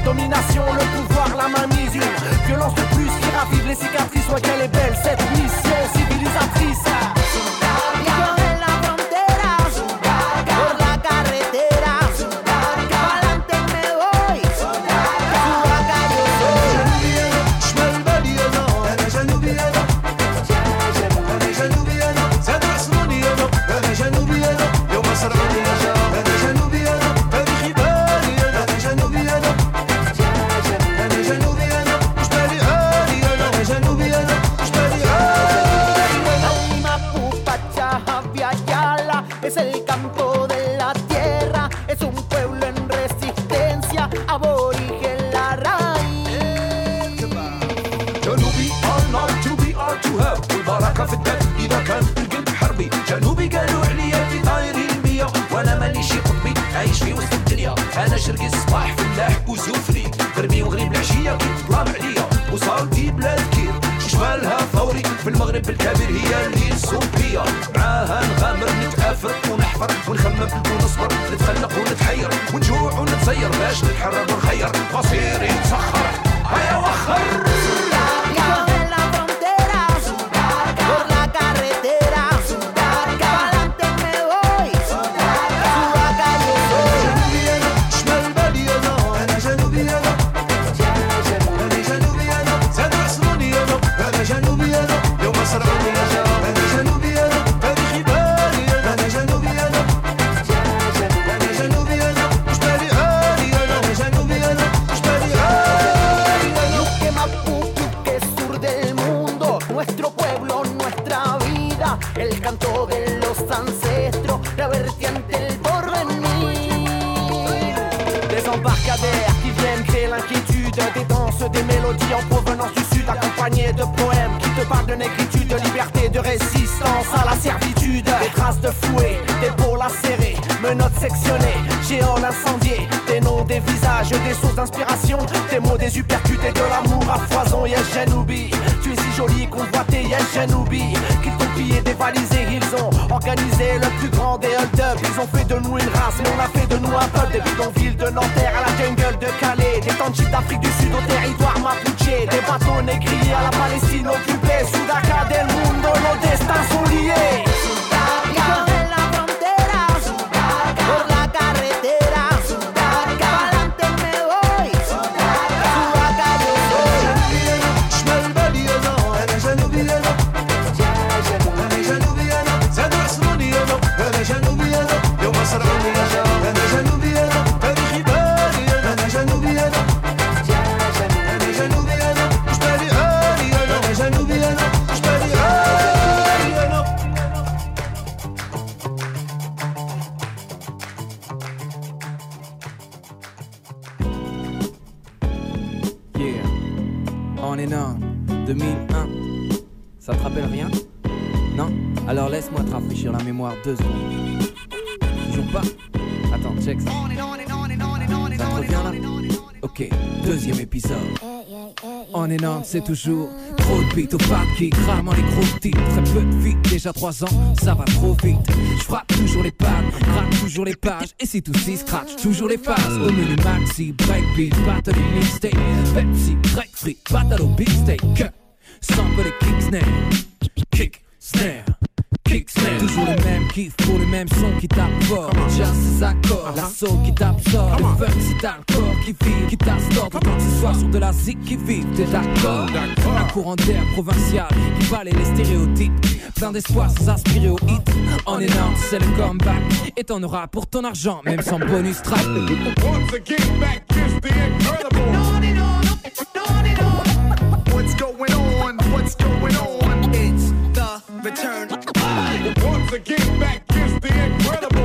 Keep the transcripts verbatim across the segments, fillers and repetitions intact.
domination, le pouvoir, la mainmise, une violence de plus qui ravive les cicatrices. Ouais, qu'elle est belle cette mission civilisatrice. Es el campo de la tierra, es un pueblo en resistencia, aborigen la raíz. جنوبي all night to be all to have والبركة في الدم إذا كان القلب حربي. جنوبي قالوا عليا في طايري المية وأنا ماني شي قطبي عايش في وسط الدنيا. أنا شرقي الصباح فلاح وزوفري غربي وغريب العشية كي تظلام عليا وصالتي بلاد كير شمالها ثوري في المغرب الكبير هي اللي الصوفية. معاها نغامر نتآفر ونحفر ونخمم ونصبر نتخلق ونتحير ونجوع ونتزير باش نتحرر ونخير مصيري مسخر هيا وخر. El canto de los ancestros, la vertiente del porvenir. Des embarcadères qui viennent créer l'inquiétude, des danses, des mélodies en provenance du sud, accompagnées de poèmes qui te parlent de négritude, de liberté, de résistance à la servitude. Des traces de fouet, des peaux lacérées, menottes sectionnées, géants incendiés, des noms, des visages, des sources d'inspiration, des mots, des uppercutés, de l'amour à foison. Yes, Janoubi, tu es si jolie, convoitée, yes, Janoubi, qu'ils t'ont pillé, dévalisé, ils ont organisé le plus grand des hold-up. Ils ont fait de nous une race, mais on a fait de nous un peuple. Des bidonvilles de Nanterre à la jungle de Calais, des townships d'Afrique du Sud au territoire mapuche, des bateaux négriers à la Palestine occupée, Sudaca del mundo, nos destins sont liés. deux mille un. Ça te rappelle rien? Non? Alors laisse-moi te rafraîchir la mémoire deux secondes. Toujours pas? Attends, check ça. Ça te revient là? Ok, deuxième épisode. On est Nantes, c'est toujours trop de beats au pack qui crament les gros titres. Très peu de vie, déjà trois ans, ça va trop vite. Je frappe toujours les pads, gratte toujours les pages. Et si tout s'y scratch, toujours les phases. Au menu maxi, breakbeat, battle et mixtape. Pepsi, Drake free, battle au big steak. Sample les kick snare, kick snare, kick snare. Toujours les mêmes kiffs pour les mêmes sons qui tapent fort. Jazz ses accords, l'assaut qui t'absorbe. Le fun c'est dans le corps qui vit, qui t'astorde. Tant que ce soit sur de la zik qui vive, t'es d'accord? Un courant d'air provincial qui balaye les stéréotypes. Plein d'espoir sans aspirer au hit. En énorme, c'est le comeback. Et t'en auras pour ton argent, même sans bonus track. Once again, back is the incredible. What's going on? What's going on? It's the return. Once again, back is the incredible.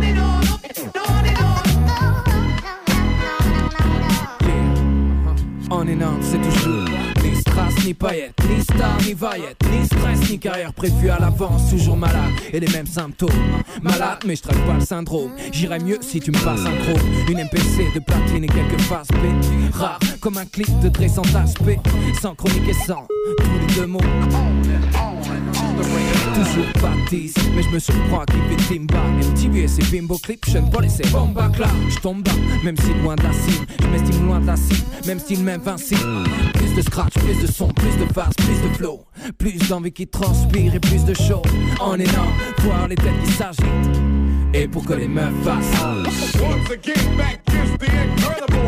En énorme, c'est toujours ni strass, ni paillettes, ni star, ni vaillette, ni stress, ni carrière prévue à l'avance. Toujours malade et les mêmes symptômes. Malade, mais je traque pas le syndrome. J'irais mieux si tu me passes un gros. Une M P C de platine et quelques faces B. Rare comme un clip de dressant H P. Sans chronique et sans tous les deux mots. Toujours baptise, mais je me surprends qui fait Timba. M T V et ses bimbo clips, je ne pas laisser bomba clap. Je tombe bas, même si loin de la cible. Je m'estime loin de la cible, même style m'invincible. Plus de scratch, plus de son, plus de face, plus de flow. Plus d'envie qui transpire et plus de show. En énorme, voir les têtes qui s'agitent. Et pour que les meufs fassent Once again, back is the incredible.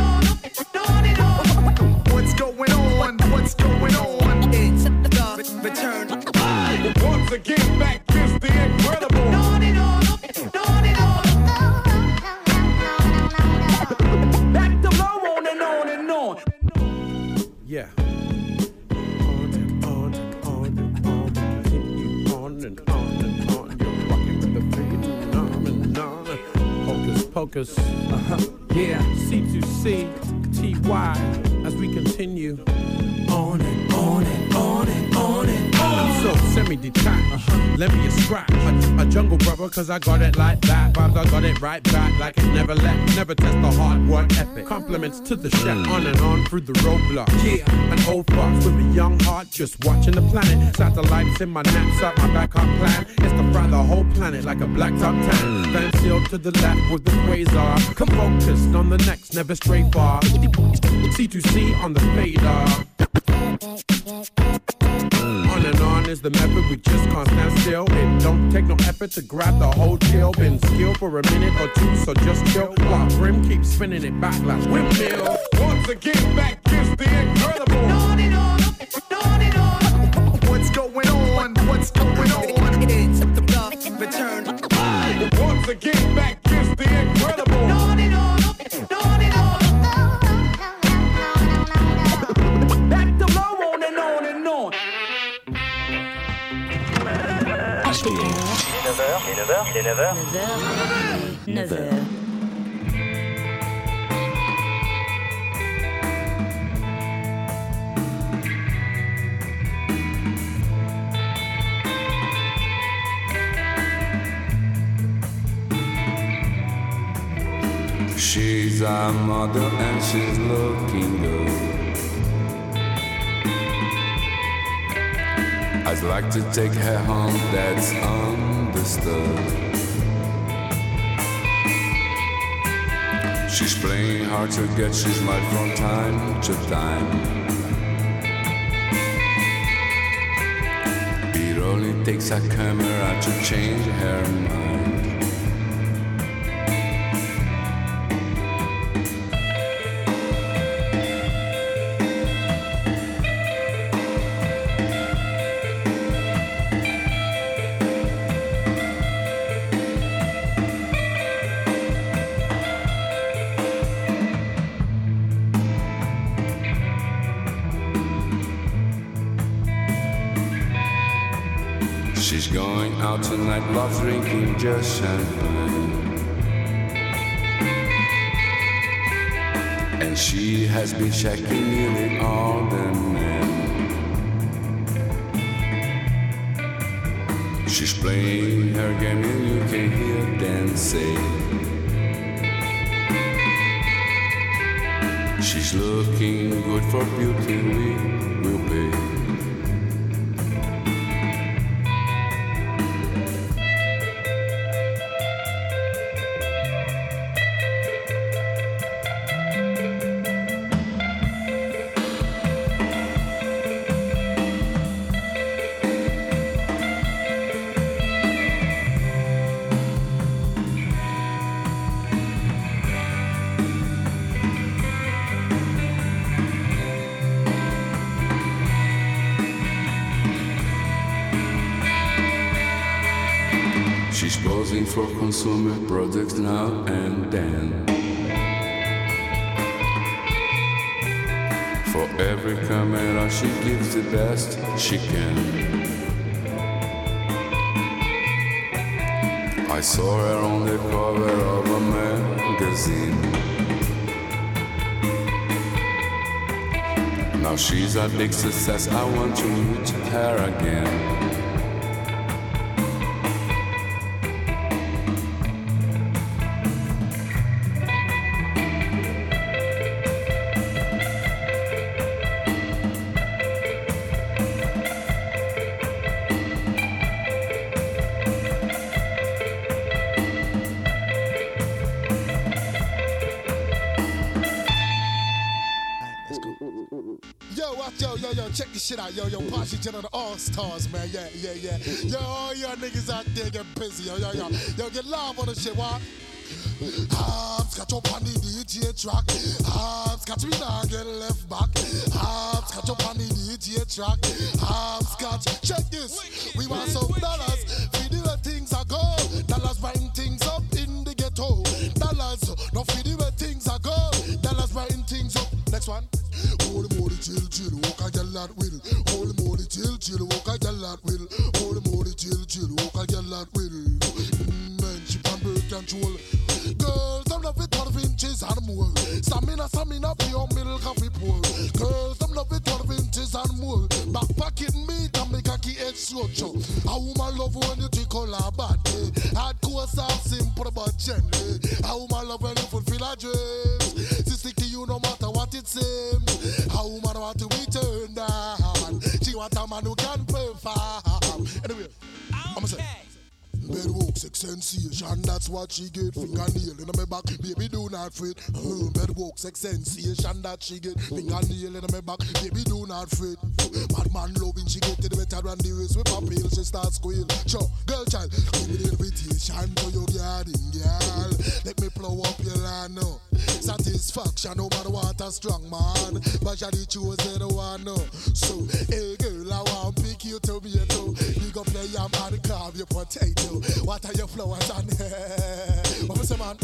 What's going on? What's going on? It's the return. Once again, back is the incredible. Back to low on and on and on. Yeah. On and on and on and on. Continue on and on and on. You're rocking with the fading on and on. Hocus pocus. Uh-huh, yeah. C two C, T Y. As we continue On and on and on and on and on. so semi-detached. Uh-huh. Let me a scratch. A, a jungle brother, cause I got it like that. Vibes, I got it right back like it never left. Never test the hard work ethic. Compliments to the chef on and on through the roadblock. Yeah. An old fox with a young heart just watching the planet. Satellites in my knapsack, my backup plan is to fry the whole planet like a blacktop tan. Van Seal to the left with the quasar. Come focused on the next, never stray far. C two C on the fader. On and on is the method, we just can't stand still. It don't take no effort to grab the whole chill. Been still for a minute or two, so just chill. While Grim keeps spinning it back like windmill. Once again, back is the incredible. What's going on? What's going on? It's the return. Once again, back is the incredible. Back to low on and on and on. H P R. Il est neuf heures, il est neuf heures, il est neuf heures. neuf heures. neuf heures. She's a model and she's looking good. I'd like to take her home, that's understood. She's playing hard to get, she smiles from time to time. It only takes a camera to change her mind. She's going out tonight, loves drinking just champagne. And she has been checking nearly all the men. She's playing her game and you can hear them say she's looking good for beauty, we will pay. She's posing for consumer products now and then. For every camera she gives the best she can. I saw her on the cover of a magazine. Now she's a big success, I want to meet her again. Yo, watch, yo, yo, yo, check this shit out, yo, yo, Posse Jet on the All-Stars, man, yeah, yeah, yeah. Yo, all y'all niggas out there get busy, yo, yo, yo. Yo, get live on the shit, what? Arms catch up on the D J track. Arms catch me now, get left back. Arms catch up on the D J track. Arms catch, check this. We want some dollars, for the way things are go. Dollars buying things up in the ghetto. Dollars, no for the way things are go. Dollars buying things up. Next one. Holy moly, chill, chill, walk I get that will. Holy moly, chill, chill, walk I get that will. Holy moly, chill, chill, walk I get that will. Man, she can birth control. Girls, I'm love it twelve inches and more. Stamina, stamina for your milk coffee pour. Girls, I'm love it twelve inches and more. Backpacking meat and make a key edge structure. A woman love when you take all her body. Hardcore, soft, simple but gently. A woman love when you fulfill her dreams. She stick to you no matter what it seems. A woman want to be turned on. She want a man who can perform. Anyway, I'm gonna say. Bedwalk sex sensation, that's what she get. Fingernail in my back, baby do not fret. Uh, bedwalk sex sensation, that she get. Fingernail in my back, baby do not fret. Bad man loving, she get it better than the rest. With her pill, she start squeal. Sure, girl child, give me the invitation to your garden, girl. Let me plow up your land now. Satisfaction, no matter what a strong man. But you the chosen one now. So, hey girl, I want to pick you to me too. You go play your man, carve your potato. What are your flowers on? What was the man?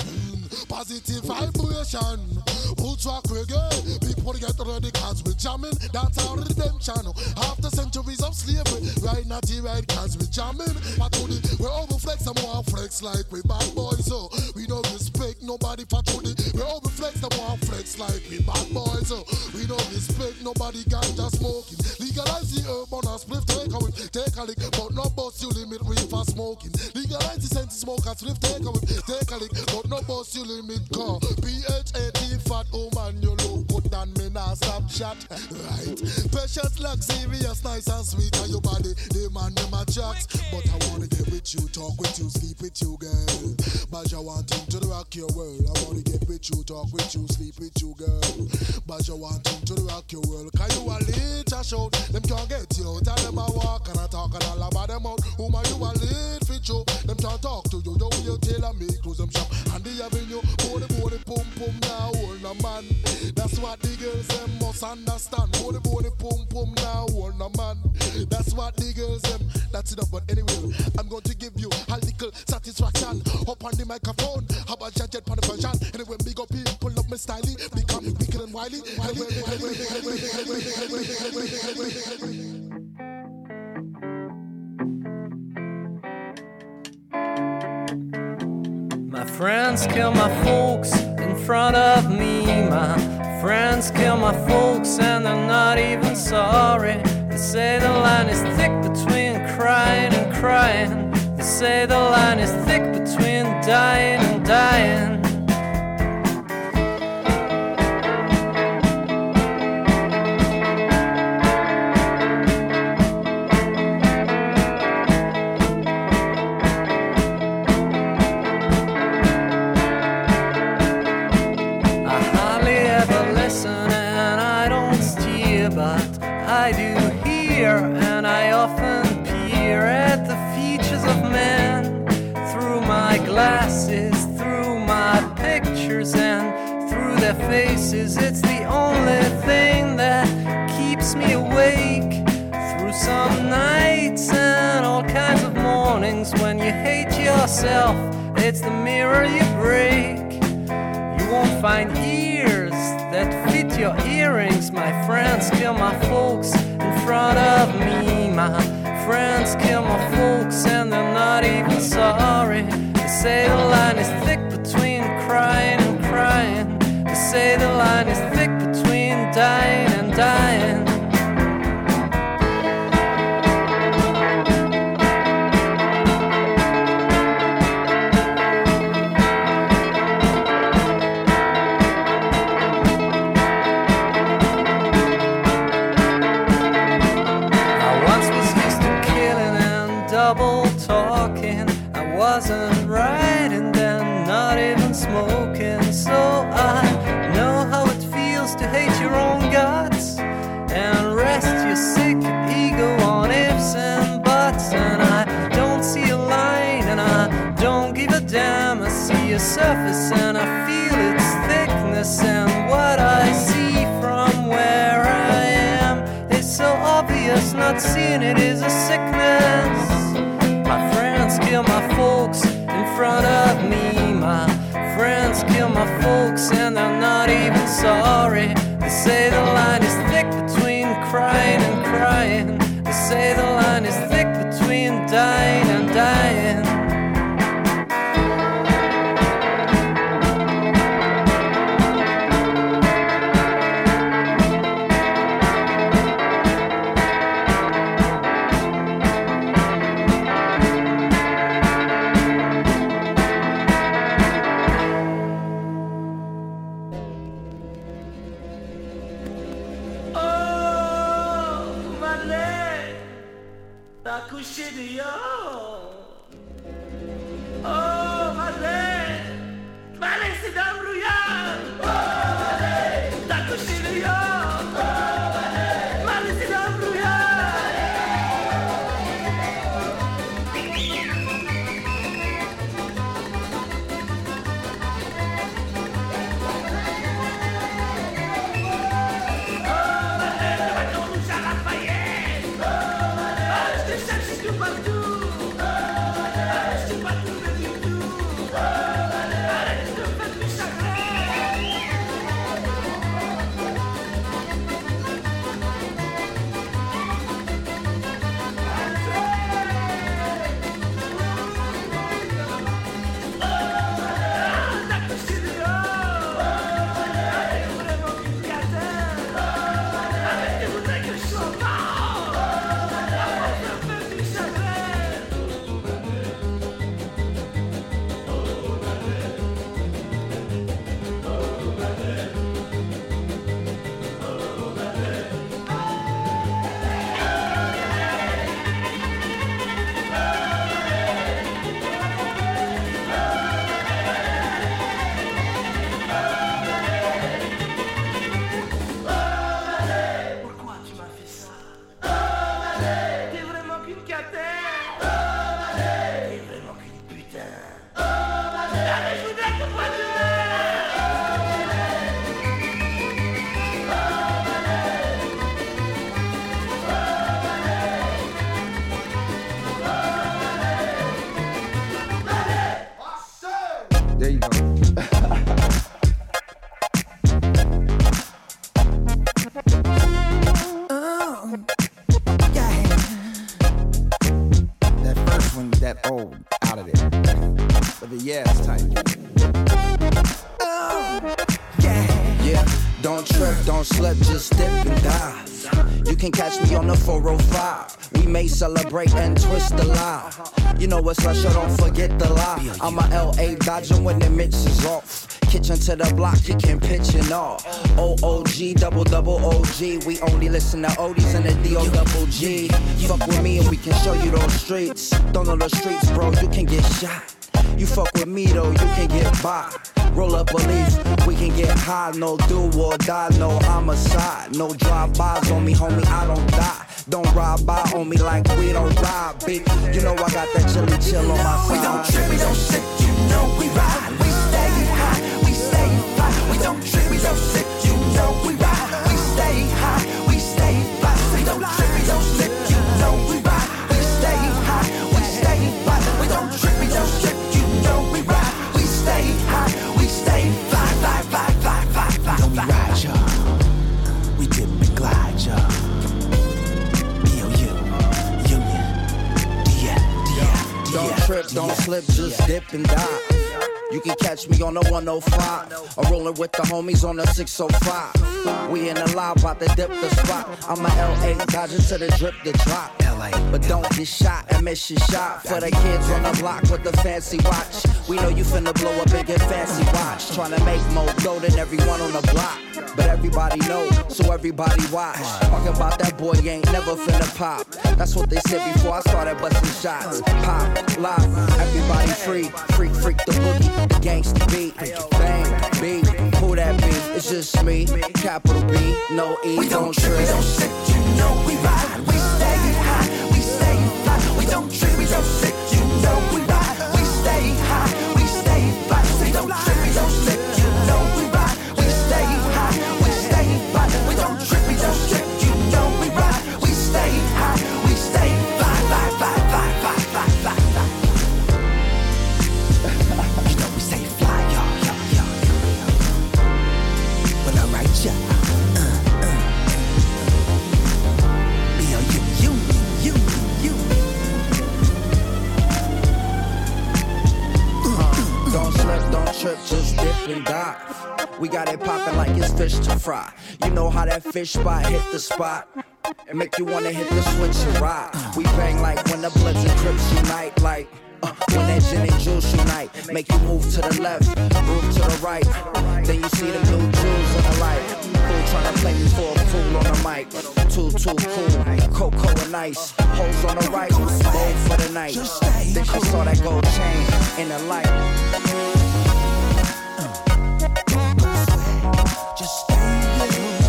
Mm, positive vibration. Pull track reggae. People get ready cause we're jamming. That's our redemption. After centuries of slavery, right now the right cause we're jamming. But today we're overflex and more flex like we bad boys. So we don't respect nobody for today. We're overflex and more flex like we bad boys. So we don't respect nobody ganja smoking. Legalize the herb on a spliff, take a whip, take a lick, but no boss you limit reefer smoking. Legalize the sense smoke a spliff, take a whip, take a lick, but no boss you limit car. P H eighteen fat, oh man, you look good than me now, stop chat. Right, precious, luxurious, nice and sweet, and your body, they man, them a jacks. But I wanna get with you, talk with you, sleep with you, girl. But you want him to rock your world. I wanna get with you, talk with you, sleep with you, girl. But you want him to rock your world. Cause you a little shout, them can't get you. Tell them I walk and I talk and all about them out. Woman, you a little fit show. Them can't talk to you. Yo, you tell me, close them shop. And the avenue, body, body, pum, pum, now hold a man. That's what the girls them must understand. Body, body, pum, pum, now hold a man. That's what the girls them, that's it up. But anyway, I'm going to give you a little satisfaction. Up on the microphone, how about jet jet on the version? Anyway, big up people love me styling. Become wicked and wily. My friends kill my folks in front of me. My friends kill my folks and they're not even sorry. They say the line is thick between crying and crying. They say the line is thick between dying and dying. I do hear, and I often peer at the features of men through my glasses, through my pictures, and through their faces. It's the only thing that keeps me awake through some nights and all kinds of mornings when you hate yourself. It's the mirror you break. You won't find ears that fit your earrings. My friends kill my folks in front of me. My friends kill my folks and they're not even sorry. They say the line is thick between crying and crying. They say the line is thick between dying and dying. Double talking, I wasn't right and then not even smoking. So I know how it feels to hate your own guy. not seeing it is a sickness. My friends kill my folks in front of me. My friends kill my folks and they're not even sorry. They say the line is thick between crying and crying. They say the line is thick between dying and dying. There you go. Oh, yeah. That first one, that old, out of there. But the yes type. Oh, yeah. Yeah, don't trip, don't slip, just dip and dive. You can catch me on the four oh five. We may celebrate and twist the lie. You know what's special, don't forget the lie. I'm a L A Dodger when the mix is off. Kitchen to the block, kicking pitching off. O O G, double double O G. We only listen to oldies and the D O double G. Fuck with me and we can show you those streets. Don't know the streets, bro, you can get shot. You fuck with me though, you can get by. Roll up a leaf, we can get high. No do or die, no homicide. No drive-bys on me, homie, I don't die. Don't ride by on me like we don't ride, bitch. You know I got that chilly chill on my side. We don't trip, we don't sip, you know we ride. We stay high, we stay fly. We don't trip, we don't sip, you know we ride. We stay high, we stay fly. We don't trip, we don't sip, you know we ride. We stay high, we stay fly. We don't trip, we don't sip, you know we ride. We stay high, we stay fly, fly, fly, fly, fly, fly, fly. We ride, y'all. We dip and glide, y'all. Don't trip, don't slip, just dip and dive. You can catch me on the one oh five. I'm rolling with the homies on the six oh five. We in the live, about to dip the spot. I'm a L A Dodger to the drip, the drop. L A, but don't get shot and miss your shot. For the kids on the block with the fancy watch. We know you finna blow up and get fancy watch. Tryna make more dough than everyone on the block. But everybody know, so everybody watch. Talking about that boy ain't never finna pop. That's what they said before I started busting shots. Pop, lock, everybody free. Freak, freak the boogie, the gangsta beat. Bang, beat, who that be? It's just me, capital B, no E, we don't, don't trip. trip. We don't sip, you know we ride. We stay high, we stay fly. We don't trip, we don't sip, you know we ride. We stay high, we stay fly. We don't trip, we don't sip, you know we ride. We stay high, we stay fly. We don't trip, we don't sip, you know we ride. We stay high, popping like it's fish to fry. You know how that fish spot hit the spot and make you wanna hit the switch and ride. We bang like when the Bloods and Crips unite, like uh, when that gin and juice unite. Make you move to the left, move to the right. Then you see the new jewels in the light. Fool tryna play me for a fool on the mic. Too, too cool, cocoa and ice. Hoes on the right, bold for the night. Then she saw that gold chain in the light. Just stay with me.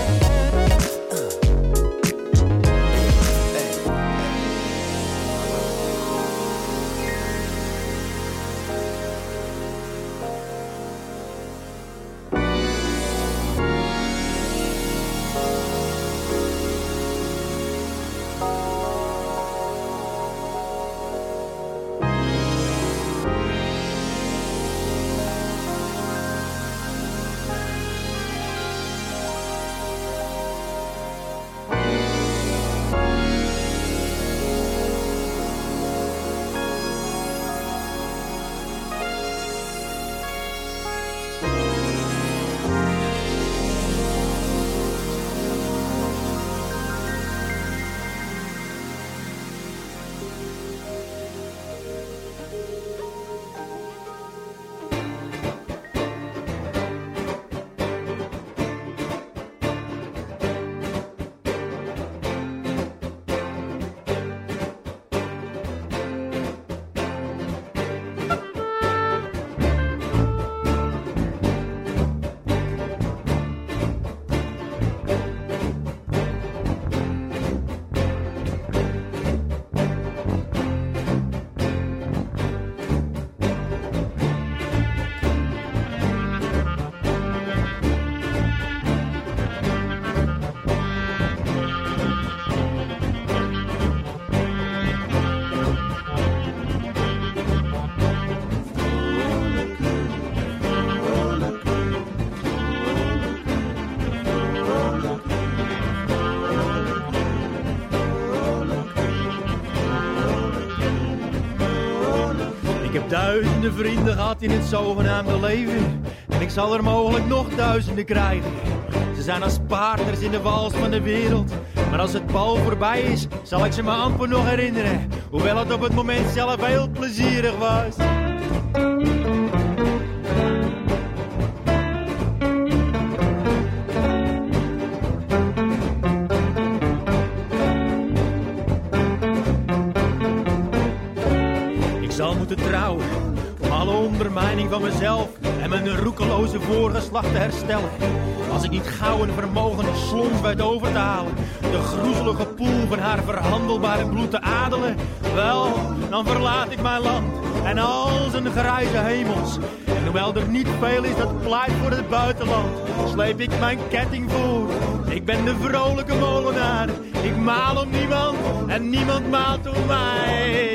Duizenden vrienden gehad in het zogenaamde leven. En ik zal er mogelijk nog duizenden krijgen. Ze zijn als partners in de wals van de wereld. Maar als het bal voorbij is, zal ik ze me amper nog herinneren. Hoewel het op het moment zelf heel plezierig was. Ik zal moeten trouwen om alle ondermijning van mezelf en mijn roekeloze voorgeslacht te herstellen. Als ik niet gauw een vermogende slons weet over te halen, de groezelige poel van haar verhandelbare bloed te adelen, wel, dan verlaat ik mijn land en al zijn grijze hemels. En hoewel er niet veel is dat pleit voor het buitenland, sleep ik mijn ketting voor. Ik ben de vrolijke molenaar, ik maal om niemand en niemand maalt om mij.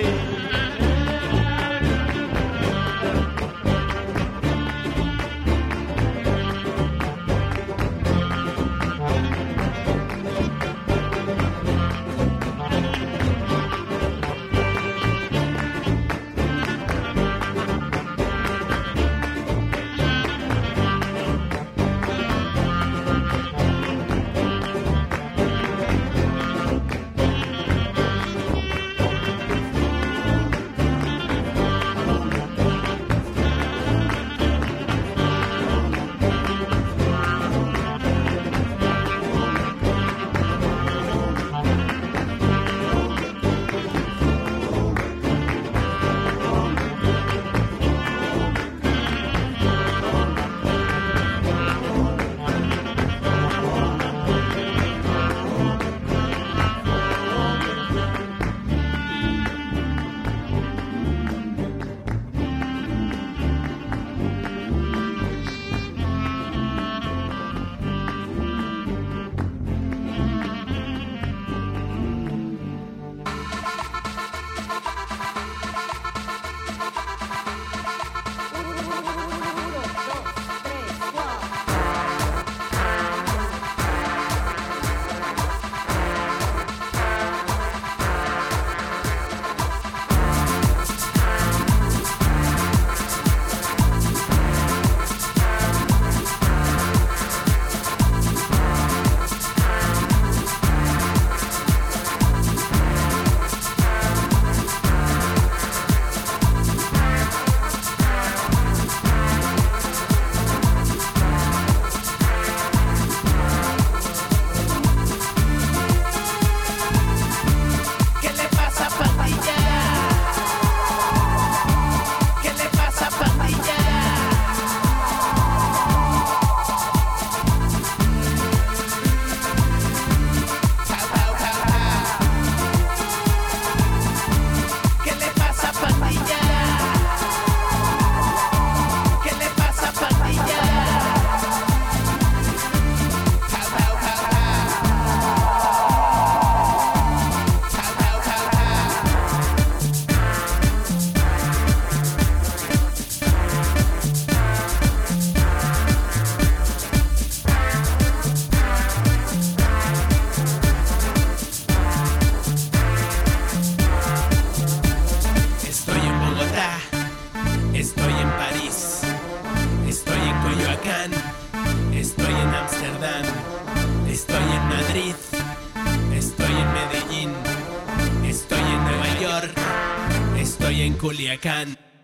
París, estoy en Medellín, estoy en Nueva York, estoy en Culiacán.